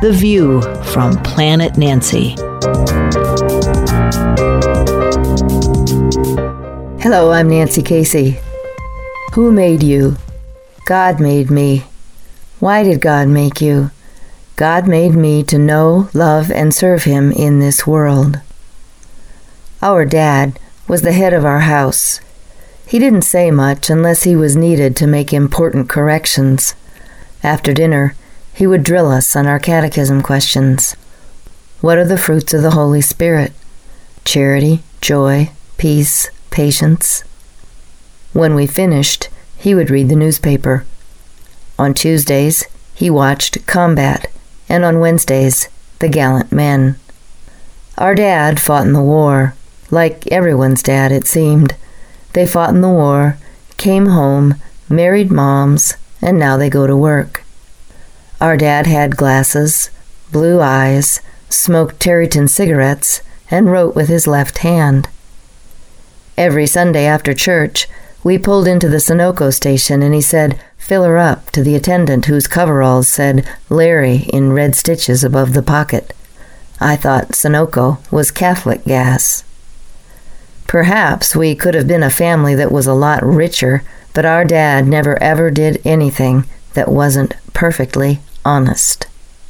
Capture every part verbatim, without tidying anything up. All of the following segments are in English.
The View from Planet Nancy. Hello, I'm Nancy Casey. Who made you? God made me. Why did God make you? God made me to know, love, and serve Him in this world. Our dad was the head of our house. He didn't say much unless he was needed to make important corrections. After dinner, he would drill us on our catechism questions. What are the fruits of the Holy Spirit? Charity, joy, peace, patience. When we finished, he would read the newspaper. On Tuesdays, he watched Combat, and on Wednesdays, The Gallant Men. Our dad fought in the war, like everyone's dad, it seemed. They fought in the war, came home, married moms, and now they go to work. Our dad had glasses, blue eyes, smoked Tareyton cigarettes, and wrote with his left hand. Every Sunday after church, we pulled into the Sunoco station and he said, "Fill her up," to the attendant whose coveralls said Larry in red stitches above the pocket. I thought Sunoco was Catholic gas. Perhaps we could have been a family that was a lot richer, but our dad never ever did anything that wasn't perfectly honest.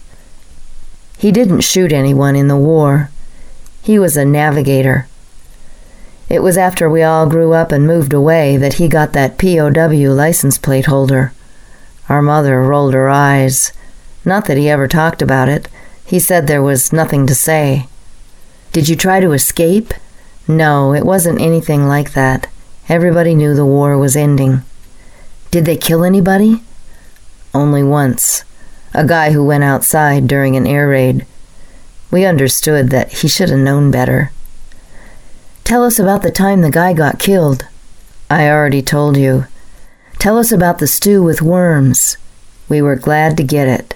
He didn't shoot anyone in the war. He was a navigator. It was after we all grew up and moved away that he got that P O W license plate holder. Our mother rolled her eyes. Not that he ever talked about it. He said there was nothing to say. Did you try to escape? No, it wasn't anything like that. Everybody knew the war was ending. Did they kill anybody? Only once. A guy who went outside during an air raid. We understood that he should have known better. Tell us about the time the guy got killed. I already told you. Tell us about the stew with worms. We were glad to get it.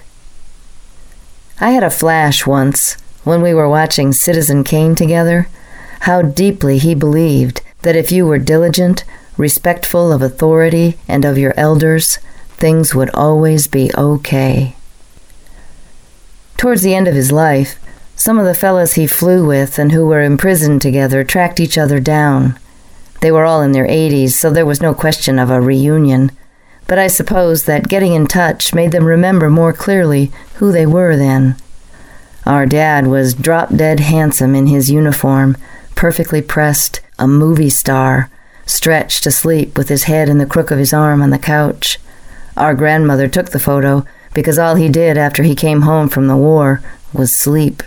I had a flash once, when we were watching Citizen Kane together, how deeply he believed that if you were diligent, respectful of authority and of your elders, things would always be okay. Towards the end of his life, some of the fellas he flew with and who were imprisoned together tracked each other down. They were all in their eighties, so there was no question of a reunion. But I suppose that getting in touch made them remember more clearly who they were then. Our dad was drop-dead handsome in his uniform, perfectly pressed, a movie star, stretched asleep with his head in the crook of his arm on the couch. Our grandmother took the photo because all he did after he came home from the war was sleep.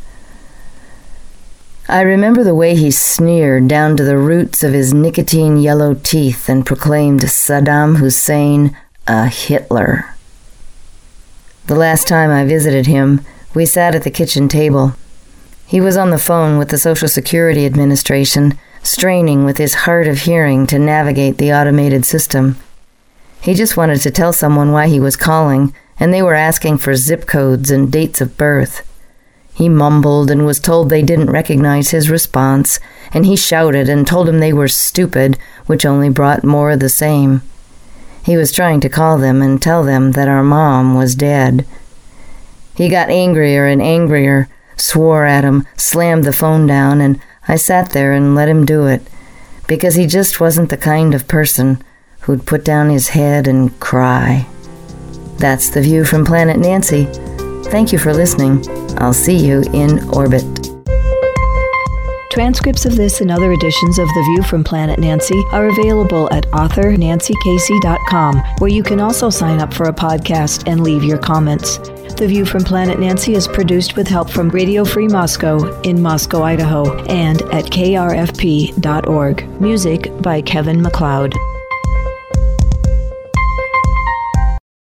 I remember the way he sneered down to the roots of his nicotine-yellow teeth and proclaimed Saddam Hussein a Hitler. The last time I visited him, we sat at the kitchen table. He was on the phone with the Social Security Administration, straining with his hard of hearing to navigate the automated system. He just wanted to tell someone why he was calling, and they were asking for zip codes and dates of birth. He mumbled and was told they didn't recognize his response, and he shouted and told them they were stupid, which only brought more of the same. He was trying to call them and tell them that our mom was dead. He got angrier and angrier, swore at him, slammed the phone down, and I sat there and let him do it, because he just wasn't the kind of person who'd put down his head and cry. That's The View from Planet Nancy. Thank you for listening. I'll see you in orbit. Transcripts of this and other editions of The View from Planet Nancy are available at author nancy casey dot com, where you can also sign up for a podcast and leave your comments. The View from Planet Nancy is produced with help from Radio Free Moscow in Moscow, Idaho, and at K R F P dot org. Music by Kevin MacLeod.